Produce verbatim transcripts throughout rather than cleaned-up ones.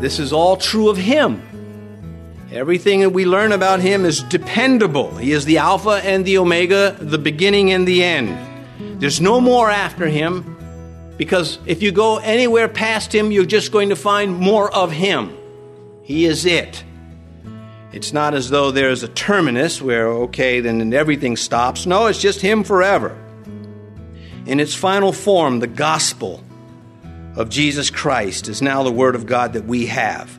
This is all true of him. Everything that we learn about him is dependable. He is the Alpha and the Omega, the beginning and the end. There's no more after him, because if you go anywhere past him, you're just going to find more of him. He is it. It's not as though there's a terminus where, okay, then everything stops. No, it's just him forever. In its final form, the gospel of Jesus Christ is now the word of God that we have.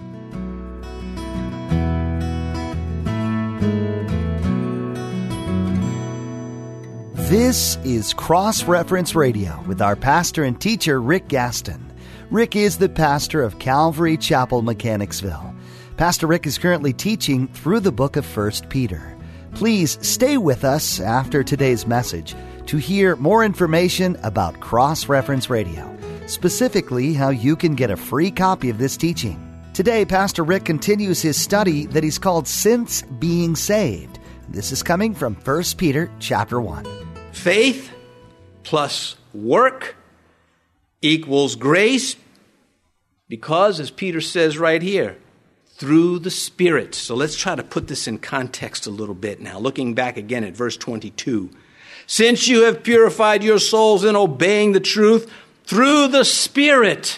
This is Cross Reference Radio with our pastor and teacher, Rick Gaston. Rick is the pastor of Calvary Chapel, Mechanicsville. Pastor Rick is currently teaching through the book of First Peter. Please stay with us after today's message to hear more information about Cross Reference Radio, specifically how you can get a free copy of this teaching. Today, Pastor Rick continues his study that he's called Since Being Saved. This is coming from First Peter chapter one. Faith plus work equals grace, because, as Peter says right here, through the Spirit. So let's try to put this in context a little bit now, looking back again at verse twenty-two. Since you have purified your souls in obeying the truth through the Spirit.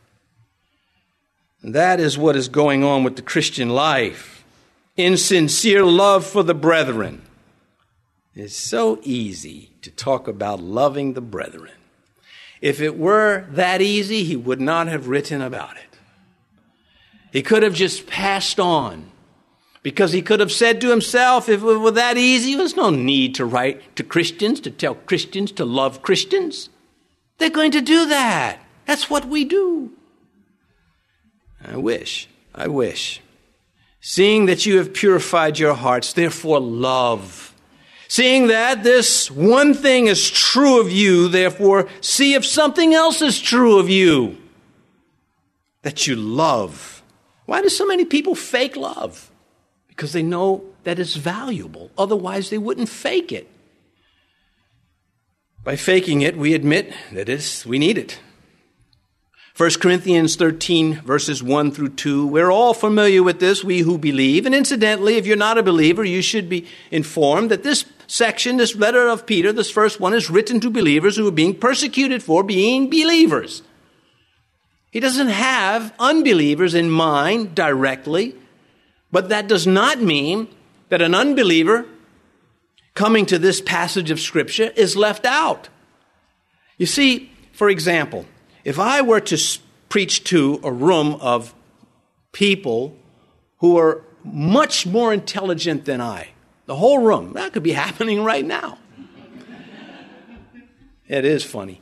That is what is going on with the Christian life. In sincere love for the brethren. It's so easy to talk about loving the brethren. If it were that easy, he would not have written about it. He could have just passed on, because he could have said to himself, if it were that easy, there's no need to write to Christians, to tell Christians to love Christians. They're going to do that. That's what we do. I wish, I wish. Seeing that you have purified your hearts, therefore love. Seeing that this one thing is true of you, therefore see if something else is true of you. That you love. Why do so many people fake love? Because they know that it's valuable. Otherwise, they wouldn't fake it. By faking it, we admit that it's, we need it. First Corinthians thirteen, verses one through two. We're all familiar with this, we who believe. And incidentally, if you're not a believer, you should be informed that this section, this letter of Peter, this first one, is written to believers who are being persecuted for being believers. He doesn't have unbelievers in mind directly, but that does not mean that an unbeliever coming to this passage of Scripture is left out. You see, for example, if I were to preach to a room of people who are much more intelligent than I, the whole room, that could be happening right now. It is funny.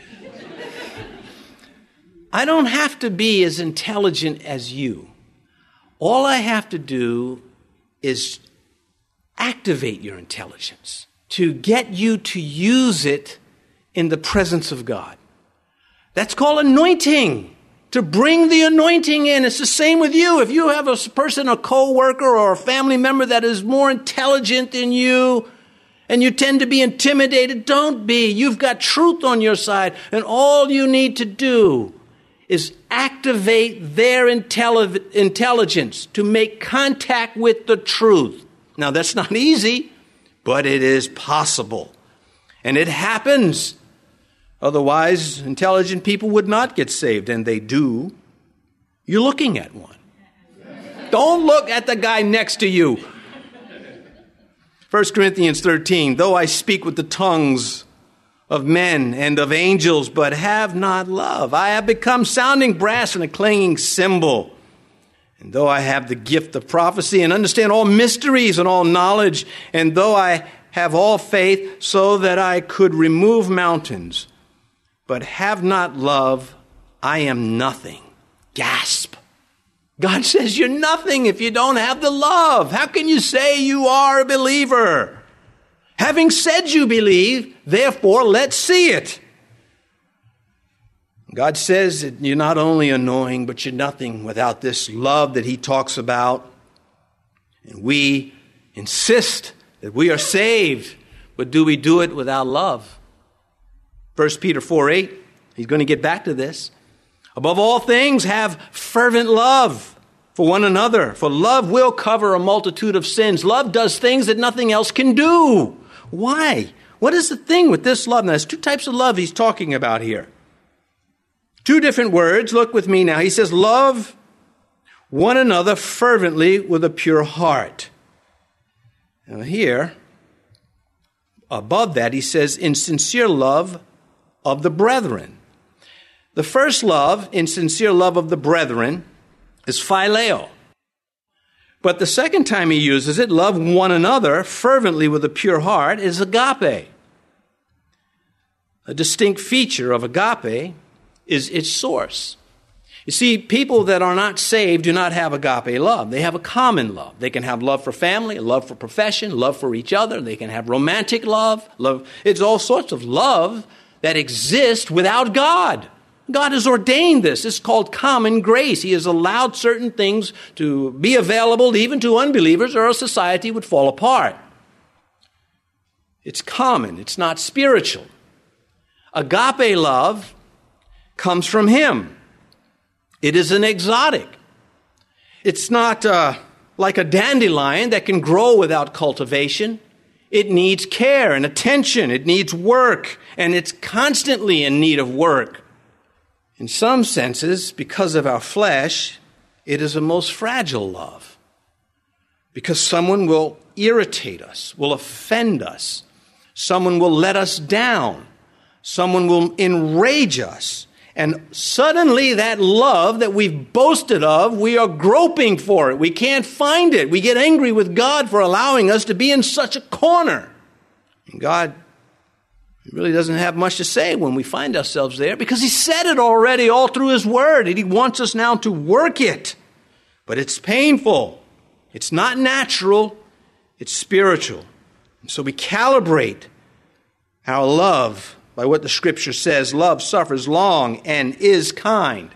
I don't have to be as intelligent as you. All I have to do is activate your intelligence to get you to use it in the presence of God. That's called anointing, to bring the anointing in. It's the same with you. If you have a person, a co-worker or a family member that is more intelligent than you, and you tend to be intimidated, don't be. You've got truth on your side, and all you need to do is activate their intelli- intelligence to make contact with the truth. Now, that's not easy, but it is possible. And it happens. Otherwise, intelligent people would not get saved, and they do. You're looking at one. Don't look at the guy next to you. First Corinthians thirteen, though I speak with the tongues of men and of angels, but have not love, I have become sounding brass and a clanging cymbal. And though I have the gift of prophecy and understand all mysteries and all knowledge, and though I have all faith so that I could remove mountains, but have not love, I am nothing. Gasp. God says you're nothing if you don't have the love. How can you say you are a believer? Having said you believe, therefore let's see it. God says that you're not only annoying, but you're nothing without this love that he talks about. And we insist that we are saved, but do we do it without love? First Peter four eight, he's going to get back to this. Above all things, have fervent love for one another, for love will cover a multitude of sins. Love does things that nothing else can do. Why? What is the thing with this love? Now, there's two types of love he's talking about here. Two different words. Look with me now. He says, love one another fervently with a pure heart. Now here, above that, he says, in sincere love of the brethren. The first love, in sincere love of the brethren, is phileo. But the second time he uses it, love one another fervently with a pure heart, is agape. A distinct feature of agape is its source. You see, people that are not saved do not have agape love. They have a common love. They can have love for family, love for profession, love for each other. They can have romantic love. love. It's all sorts of love that exists without God. God has ordained this. It's called common grace. He has allowed certain things to be available even to unbelievers, or a society would fall apart. It's common. It's not spiritual. Agape love comes from Him. It is an exotic. It's not uh, like a dandelion that can grow without cultivation. It needs care and attention. It needs work, and it's constantly in need of work. In some senses, because of our flesh, it is a most fragile love. Because someone will irritate us, will offend us. Someone will let us down. Someone will enrage us. And suddenly that love that we've boasted of, we are groping for it. We can't find it. We get angry with God for allowing us to be in such a corner. And God really doesn't have much to say when we find ourselves there, because He said it already all through His Word, and He wants us now to work it. But it's painful. It's not natural. It's spiritual. And so we calibrate our love by what the Scripture says. Love suffers long and is kind.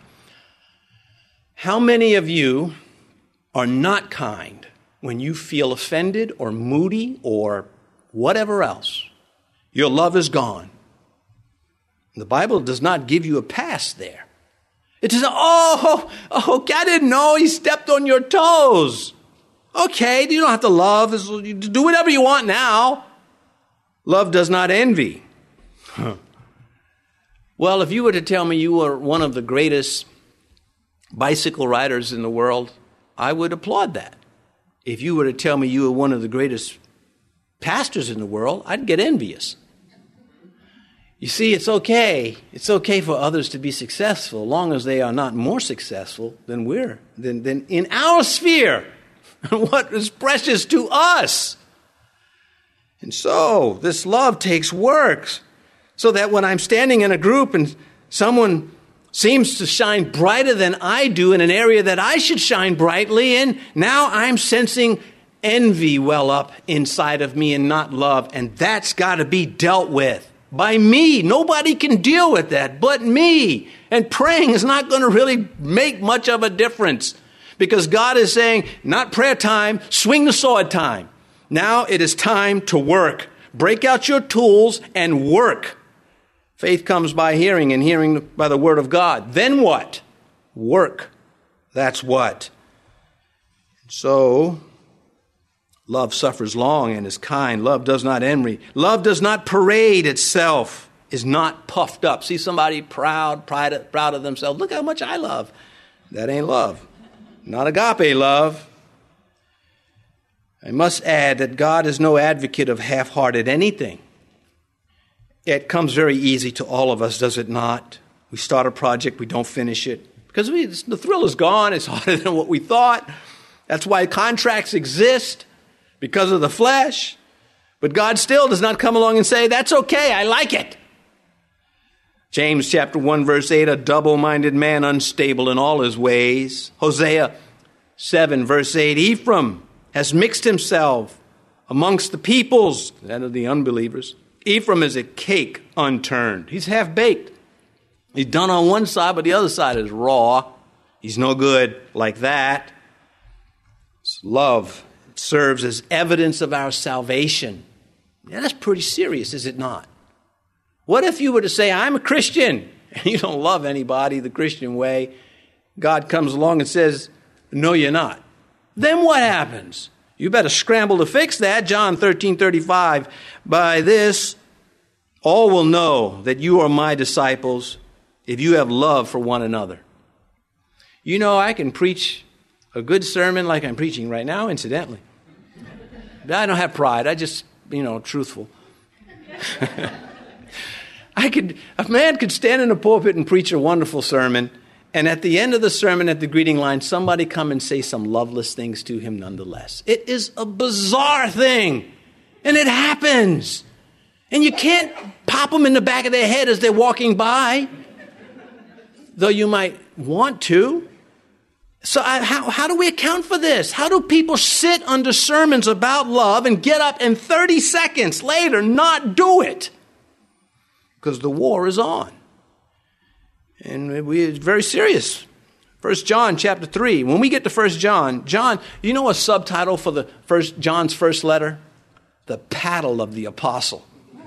How many of you are not kind when you feel offended or moody or whatever else? Your love is gone. The Bible does not give you a pass there. It says, oh, oh, I didn't know he stepped on your toes. Okay, you don't have to love. Do whatever you want now. Love does not envy. Huh. Well, if you were to tell me you were one of the greatest bicycle riders in the world, I would applaud that. If you were to tell me you were one of the greatest pastors in the world, I'd get envious. You see, it's okay. It's okay for others to be successful, as long as they are not more successful than we're, than, than in our sphere, what is precious to us. And so, this love takes work, so that when I'm standing in a group and someone seems to shine brighter than I do in an area that I should shine brightly in, now I'm sensing envy well up inside of me and not love. And that's got to be dealt with by me. Nobody can deal with that but me. And praying is not going to really make much of a difference, because God is saying, not prayer time, swing the sword time. Now it is time to work. Break out your tools and work. Faith comes by hearing, and hearing by the word of God. Then what? Work. That's what. So, love suffers long and is kind. Love does not envy. Love does not parade itself, is not puffed up. See somebody proud, proud of, proud of themselves. Look how much I love. That ain't love. Not agape love. I must add that God is no advocate of half-hearted anything. It comes very easy to all of us, does it not? We start a project, we don't finish it. Because we, the thrill is gone, it's harder than what we thought. That's why contracts exist, because of the flesh. But God still does not come along and say, that's okay, I like it. James chapter one, verse eight, a double-minded man, unstable in all his ways. Hosea seven, verse eight, Ephraim has mixed himself amongst the peoples, that of the unbelievers. Ephraim is a cake unturned. He's half-baked. He's done on one side, but the other side is raw. He's no good like that. It's love. It serves as evidence of our salvation. Yeah, that's pretty serious, is it not? What if you were to say, I'm a Christian, and you don't love anybody the Christian way, God comes along and says, no, you're not. Then what happens? You better scramble to fix that. John thirteen thirty-five, by this all will know that you are my disciples if you have love for one another. You know, I can preach a good sermon like I'm preaching right now, incidentally. But I don't have pride. I just, you know, truthful. I could, a man could stand in a pulpit and preach a wonderful sermon, and at the end of the sermon, at the greeting line, somebody come and say some loveless things to him nonetheless. It is a bizarre thing, and it happens. And you can't pop them in the back of their head as they're walking by, though you might want to. So I, how, how do we account for this? How do people sit under sermons about love and get up and thirty seconds later not do it? Because the war is on. And we, it's very serious. First John chapter three. When we get to First John, John, you know a subtitle for the first John's first letter? The paddle of the apostle.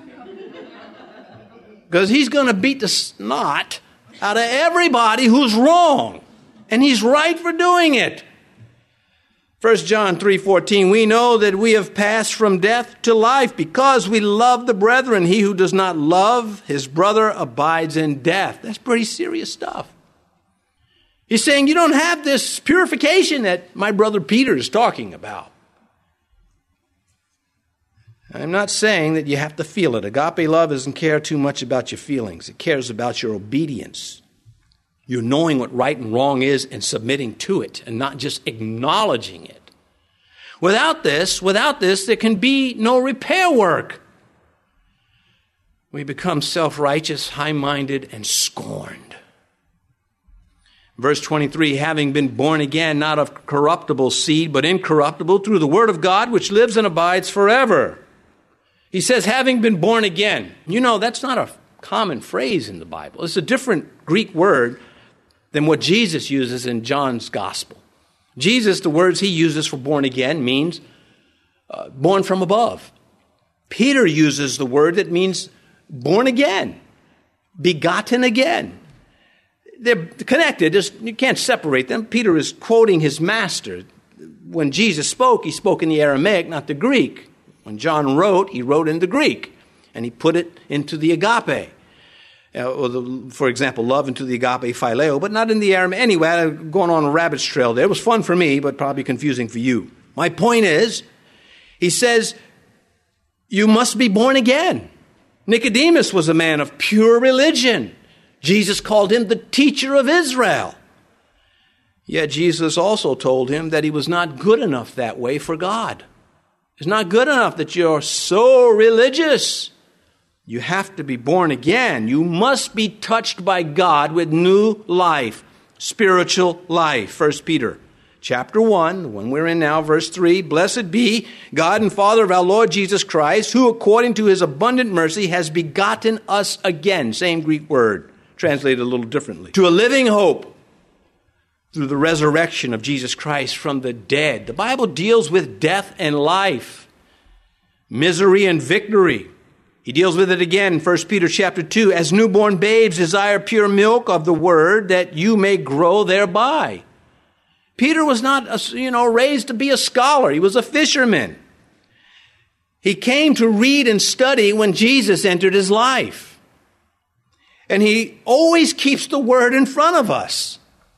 Because he's going to beat the snot out of everybody who's wrong. And he's right for doing it. First John three fourteen, we know that we have passed from death to life because we love the brethren. He who does not love his brother abides in death. That's pretty serious stuff. He's saying you don't have this purification that my brother Peter is talking about. I'm not saying that you have to feel it. Agape love doesn't care too much about your feelings. It cares about your obedience. You're knowing what right and wrong is and submitting to it and not just acknowledging it. Without this, without this, there can be no repair work. We become self-righteous, high-minded, and scorned. Verse twenty-three, having been born again, not of corruptible seed, but incorruptible, through the word of God, which lives and abides forever. He says, having been born again. You know, that's not a common phrase in the Bible. It's a different Greek word than what Jesus uses in John's gospel. Jesus, the words he uses for born again means uh, born from above. Peter uses the word that means born again, begotten again. They're connected. There's, you can't separate them. Peter is quoting his master. When Jesus spoke, he spoke in the Aramaic, not the Greek. When John wrote, he wrote in the Greek, and he put it into the agape. Uh, or the, for example, love into the agape phileo, but not in the Aramaic. Anyway, I'm going on a rabbit's trail there. It was fun for me, but probably confusing for you. My point is, he says, you must be born again. Nicodemus was a man of pure religion. Jesus called him the teacher of Israel. Yet Jesus also told him that he was not good enough that way for God. It's not good enough that you're so religious. You have to be born again. You must be touched by God with new life, spiritual life. First Peter chapter one, the one we're in now, verse three. Blessed be God and Father of our Lord Jesus Christ, who according to his abundant mercy has begotten us again. Same Greek word, translated a little differently. To a living hope through the resurrection of Jesus Christ from the dead. The Bible deals with death and life, misery and victory. He deals with it again in First Peter chapter two. As newborn babes desire pure milk of the word that you may grow thereby. Peter was not, you know, raised to be a scholar. He was a fisherman. He came to read and study when Jesus entered his life. And he always keeps the word in front of us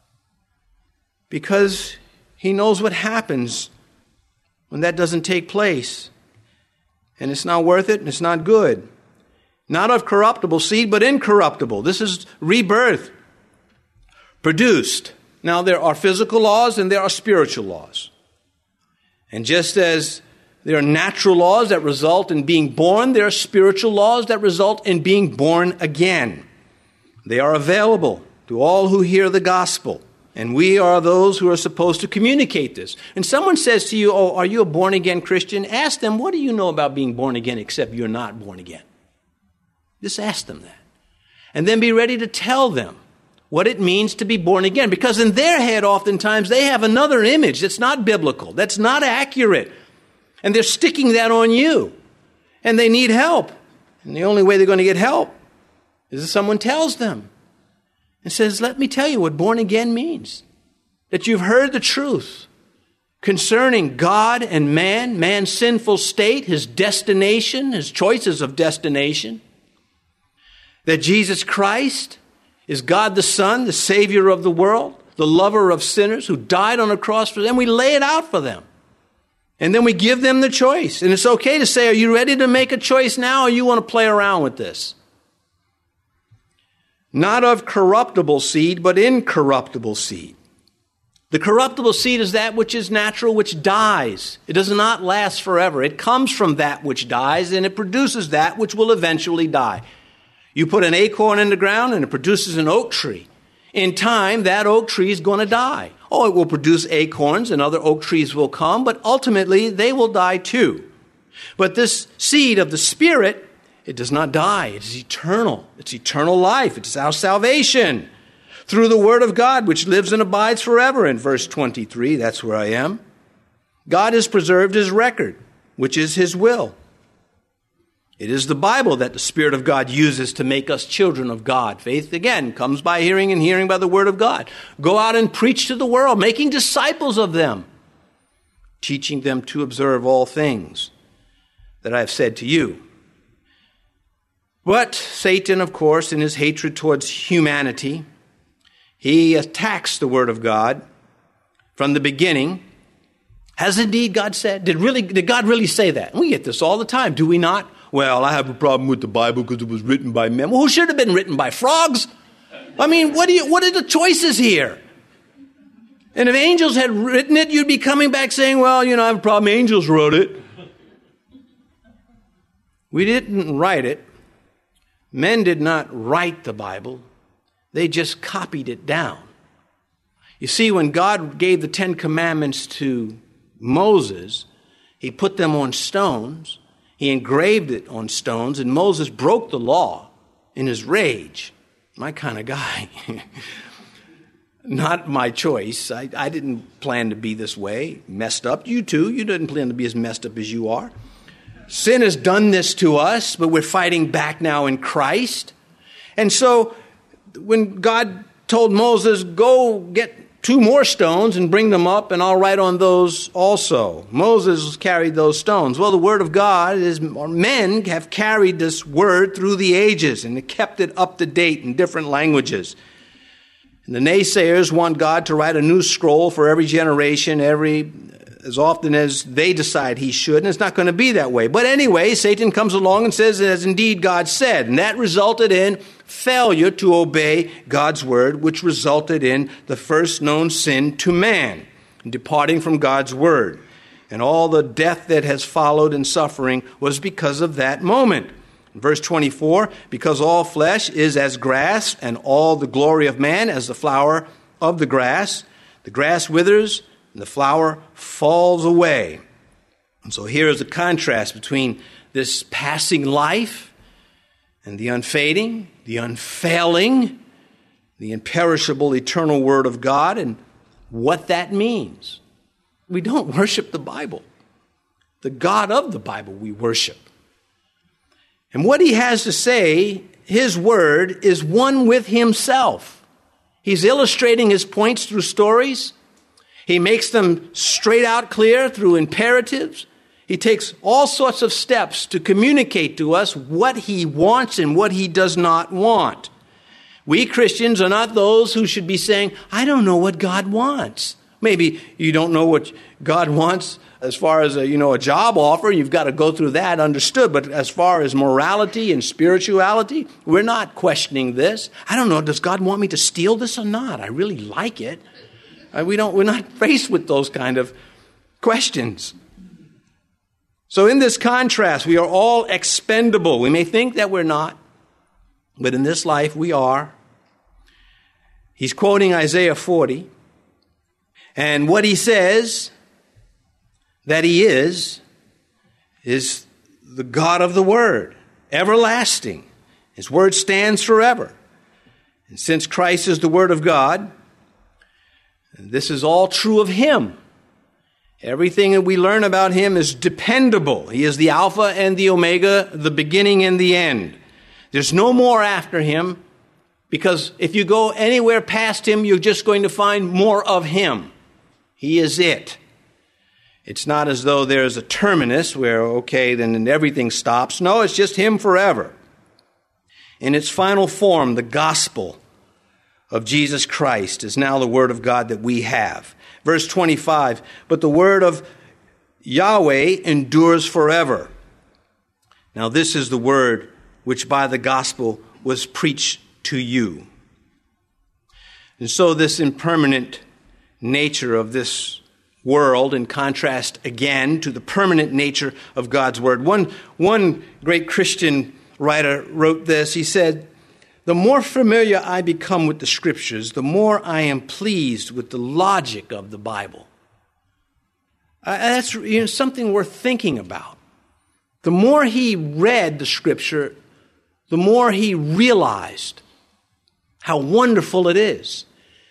because he knows what happens when that doesn't take place. And it's not worth it, and it's not good. Not of corruptible seed, but incorruptible. This is rebirth. Produced. Now, there are physical laws and there are spiritual laws. And just as there are natural laws that result in being born, there are spiritual laws that result in being born again. They are available to all who hear the gospel. And we are those who are supposed to communicate this. And someone says to you, oh, are you a born-again Christian? Ask them, what do you know about being born again except you're not born again? Just ask them that. And then be ready to tell them what it means to be born again. Because in their head, oftentimes, they have another image that's not biblical, that's not accurate. And they're sticking that on you. And they need help. And the only way they're going to get help is if someone tells them. and says, let me tell you what born again means. That you've heard the truth concerning God and man, man's sinful state, his destination, his choices of destination. That Jesus Christ is God the Son, the Savior of the world, the lover of sinners who died on a cross for them. We lay it out for them. And then we give them the choice. And it's okay to say, are you ready to make a choice now, or you want to play around with this? Not of corruptible seed, but incorruptible seed. The corruptible seed is that which is natural, which dies. It does not last forever. It comes from that which dies, and it produces that which will eventually die. You put an acorn in the ground, and it produces an oak tree. In time, that oak tree is going to die. Oh, it will produce acorns, and other oak trees will come, but ultimately they will die too. But this seed of the Spirit, it does not die. It is eternal. It's eternal life. It's our salvation through the Word of God, which lives and abides forever. In verse twenty-three, that's where I am. God has preserved His record, which is His will. It is the Bible that the Spirit of God uses to make us children of God. Faith, again, comes by hearing, and hearing by the Word of God. Go out and preach to the world, making disciples of them, teaching them to observe all things that I have said to you. But Satan, of course, in his hatred towards humanity, he attacks the Word of God from the beginning. Has indeed God said? Did really? Did God really say that? And we get this all the time, do we not? Well, I have a problem with the Bible because it was written by men. Well, who should have been written by frogs? I mean, what do you? What are the choices here? And if angels had written it, you'd be coming back saying, well, you know, I have a problem. Angels wrote it. We didn't write it. Men did not write the Bible. They just copied it down. You see, when God gave the Ten Commandments to Moses, He put them on stones. He engraved it on stones, and Moses broke the law in his rage. My kind of guy. Not my choice. I, I didn't plan to be this way, messed up. You too. You didn't plan to be as messed up as you are. Sin has done this to us, but we're fighting back now in Christ. And so when God told Moses, go get two more stones and bring them up, and I'll write on those also. Moses carried those stones. Well, the Word of God is, or men have carried this Word through the ages and kept it up to date in different languages. And the naysayers want God to write a new scroll for every generation, every as often as they decide He should, and it's not going to be that way. But anyway, Satan comes along and says, as indeed God said, and that resulted in failure to obey God's word, which resulted in the first known sin to man, departing from God's word. And all the death that has followed and suffering was because of that moment. In verse twenty-four, because all flesh is as grass, and all the glory of man as the flower of the grass. The grass withers, and the flower falls away. And so here is a contrast between this passing life and the unfading, the unfailing, the imperishable, eternal Word of God, and what that means. We don't worship the Bible. The God of the Bible we worship. And what He has to say, His Word, is one with Himself. He's illustrating His points through stories. He makes them straight out clear through imperatives. He takes all sorts of steps to communicate to us what He wants and what He does not want. We Christians are not those who should be saying, I don't know what God wants. Maybe you don't know what God wants as far as a, you know, a job offer. You've got to go through that, understood. But as far as morality and spirituality, we're not questioning this. I don't know, does God want me to steal this or not? I really like it. We don't, we're not faced with those kind of questions. So in this contrast, we are all expendable. We may think that we're not, but in this life we are. He's quoting Isaiah forty. And what he says that He is, is the God of the Word, everlasting. His Word stands forever. And since Christ is the Word of God, this is all true of Him. Everything that we learn about Him is dependable. He is the Alpha and the Omega, the beginning and the end. There's no more after Him Because if you go anywhere past him, you're just going to find more of him. He is it. It's not as though there's a terminus where, okay, then everything stops. No, it's just him forever. In its final form, the gospel of Jesus Christ is now the word of God that we have. Verse twenty-five, but the word of Yahweh endures forever. Now this is the word which by the gospel was preached to you. And so this impermanent nature of this world in contrast again to the permanent nature of God's word. One, one great Christian writer wrote this. He said, the more familiar I become with the scriptures, the more I am pleased with the logic of the Bible. Uh, that's you know, something worth thinking about. The more he read the scripture, the more he realized how wonderful it is.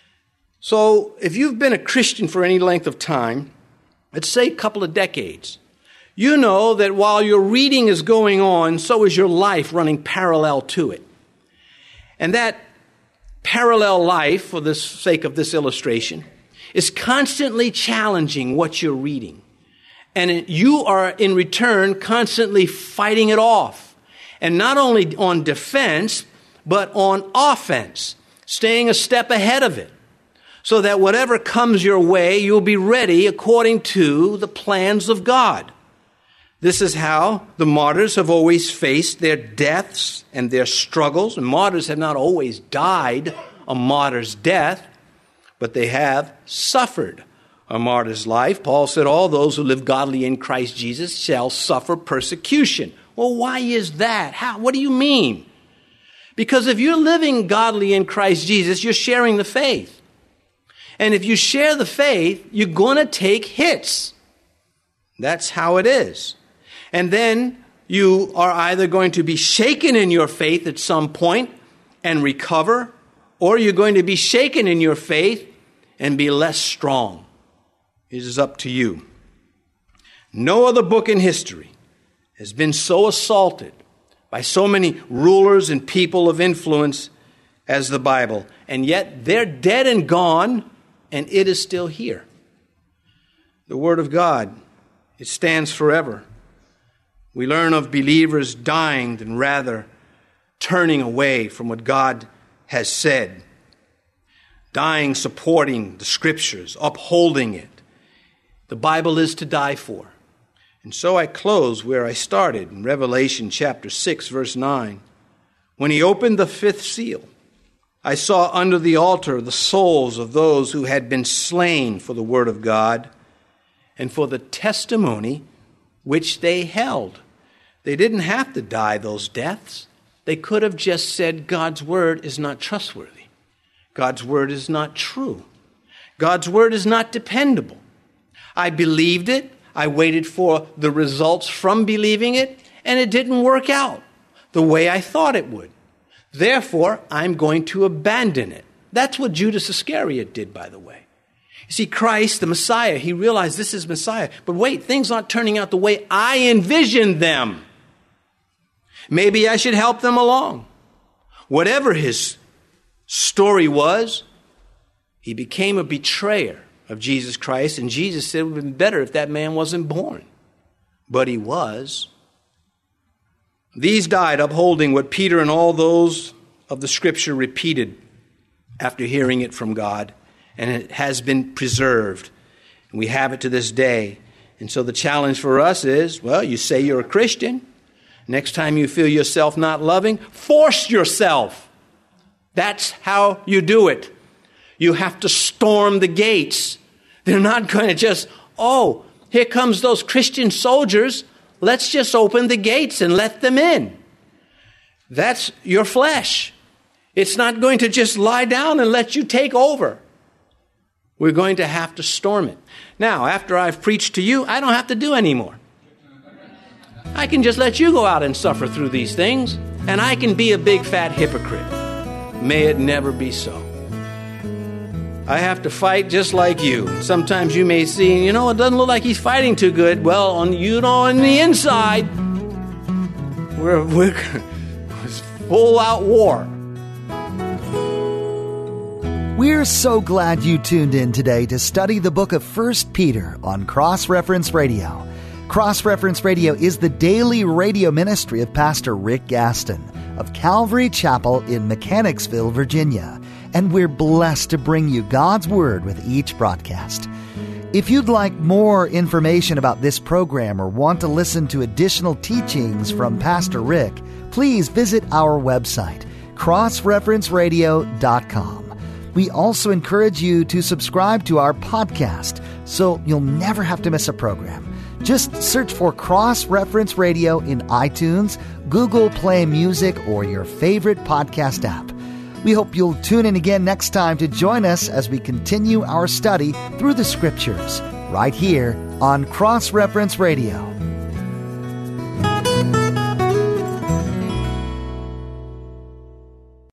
So if you've been a Christian for any length of time, let's say a couple of decades, you know that while your reading is going on, so is your life running parallel to it. And that parallel life, for the sake of this illustration, is constantly challenging what you're reading. And you are, in return, constantly fighting it off. And not only on defense, but on offense, staying a step ahead of it, so that whatever comes your way, you'll be ready according to the plans of God. This is how the martyrs have always faced their deaths and their struggles. And martyrs have not always died a martyr's death, but they have suffered a martyr's life. Paul said, all those who live godly in Christ Jesus shall suffer persecution. Well, why is that? How? What do you mean? Because if you're living godly in Christ Jesus, you're sharing the faith. And if you share the faith, you're going to take hits. That's how it is. And then you are either going to be shaken in your faith at some point and recover, or you're going to be shaken in your faith and be less strong. It is up to you. No other book in history has been so assaulted by so many rulers and people of influence as the Bible. And yet they're dead and gone, and it is still here. The Word of God, it stands forever. We learn of believers dying and rather turning away from what God has said. Dying, supporting the Scriptures, upholding it. The Bible is to die for. And so I close where I started in Revelation chapter six, verse nine. When he opened the fifth seal, I saw under the altar the souls of those who had been slain for the word of God and for the testimony which they held. They didn't have to die those deaths. They could have just said God's word is not trustworthy. God's word is not true. God's word is not dependable. I believed it. I waited for the results from believing it, and it didn't work out the way I thought it would. Therefore, I'm going to abandon it. That's what Judas Iscariot did, by the way. You see, Christ, the Messiah, he realized this is Messiah. But wait, things aren't turning out the way I envisioned them. Maybe I should help them along. Whatever his story was, he became a betrayer of Jesus Christ, and Jesus said it would have been better if that man wasn't born. But he was. These died upholding what Peter and all those of the Scripture repeated after hearing it from God, and it has been preserved. And we have it to this day. And so the challenge for us is, well, you say you're a Christian. Next time you feel yourself not loving, force yourself. That's how you do it. You have to storm the gates. They're not going to just, oh, here comes those Christian soldiers. Let's just open the gates and let them in. That's your flesh. It's not going to just lie down and let you take over. We're going to have to storm it. Now, after I've preached to you, I don't have to do any more. I can just let you go out and suffer through these things, and I can be a big fat hypocrite. May it never be so. I have to fight just like you. Sometimes you may see, you know, it doesn't look like he's fighting too good. Well, on you know, on the inside, we're, we're it's full out war. We're so glad you tuned in today to study the book of First Peter on Cross Reference Radio. Cross Reference Radio is the daily radio ministry of Pastor Rick Gaston of Calvary Chapel in Mechanicsville, Virginia, and we're blessed to bring you God's Word with each broadcast. If you'd like more information about this program or want to listen to additional teachings from Pastor Rick, please visit our website, cross reference radio dot com. We also encourage you to subscribe to our podcast so you'll never have to miss a program. Just search for Cross Reference Radio in iTunes, Google Play Music, or your favorite podcast app. We hope you'll tune in again next time to join us as we continue our study through the Scriptures, right here on Cross Reference Radio.